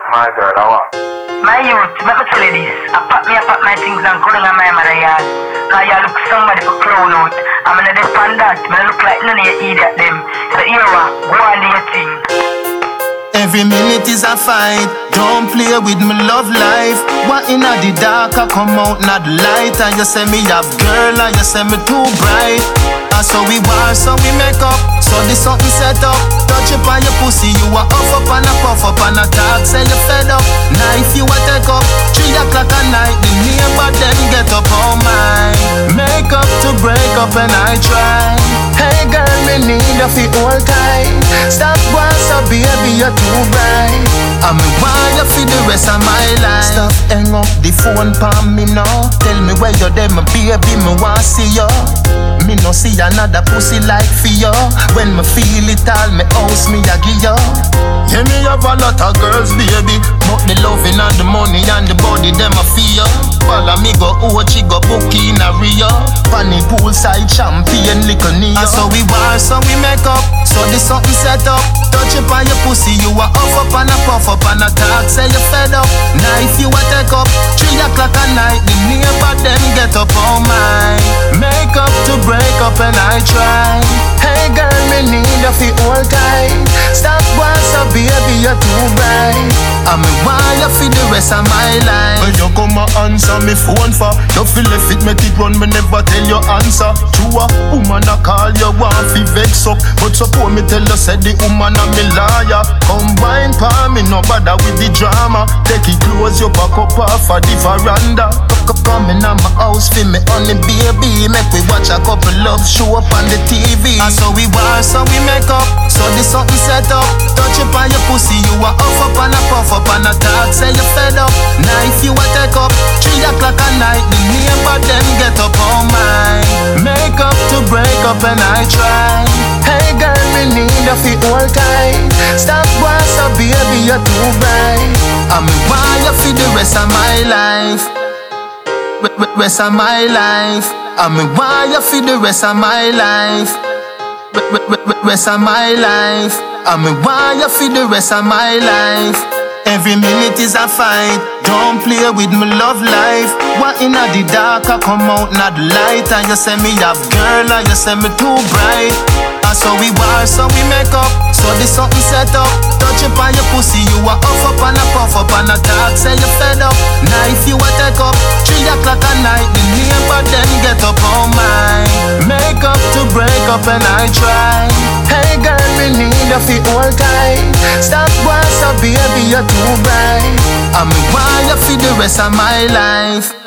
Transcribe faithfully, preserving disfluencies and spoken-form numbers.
My girl, I want. My youth, let me tell you this. I pack me, I pack my things and go down on my mother yard. Cause you look somebody for clown out. I'm gonna defend that. I look like none of you idiot them. So here, go on do your thing. Every minute is a fight. Don't play with my love life. What inna the dark I come out not the light. And you say me have girl and you say me too bright. And so we war, so we make up. So this something set up. Touch up on your pussy, you a off up and a puff up and a talk, say you fed up. Now if you a take up, three o'clock at night, the neighbor them get up on mine. Make up to break up and I try. Hey girl, me need you fi hold tight. Stop once, so baby you're too bright. I me want you for the rest of my life. Stop hang up the phone pa me now. Tell me where you're there, my baby, me want see you. Me no see another pussy like for you. When me feel it all, me house me a give you. Yeah, me have a lot of girls, baby, but the loving and the money and the body, them a feel. Follow me go Ochi, go Bookie in a Rio. Funny poolside champagne, liquor near. And so we war, so we make up. So this something set up. Touch up on your pussy, you a off up and a puff up and a talk, say you fed up. Now if you a take up, three o'clock at night, the neighbor them get up on mine. Make up to break up and I try. Hey girl, me need you fi hold tight. Stop once, so baby you're too bright. I me want you fi the rest of my life. When you come a answer me phone for, you feel if it make it run, me never tell you answer. True a woman a call you want fi vex up, but suppose me tell you say the woman a me liar. Combine pa me no bother with the drama. Take it close, you pack up off of the veranda. Come in on my house fi me honey baby. Make we watch a couple love show up on the T V. And so we war, so we make up. So this something set up. Touch up on your pussy, you a off up and a puff up and a talk, say you fed up. Now if you a take up, three o'clock at night, the neighbor them get up on mine. Make up to break up and I try. Hey girl, me need you fi hold tight. Stop once, so baby you're too bright. I me want you fi the rest of my life. Rest of my life. I me want you for the rest of my life. Rest of my life. I me want you for the rest of my life. Every minute is a fight. Don't play with my love life. What inna the dark I come out not the light. And you say me have girl and you say me too bright. And so we war, so we make up. So this something set up. Touch up on your pussy, you a off up and a puff up and a talk, say you fed up. Now if you a take up, three o'clock at night, the neighbor them get up on mine. Make up to break up and I try. Hey girl, me need you fi hold tight. Stop once, so baby you're too bright. I me want you fi the rest of my life.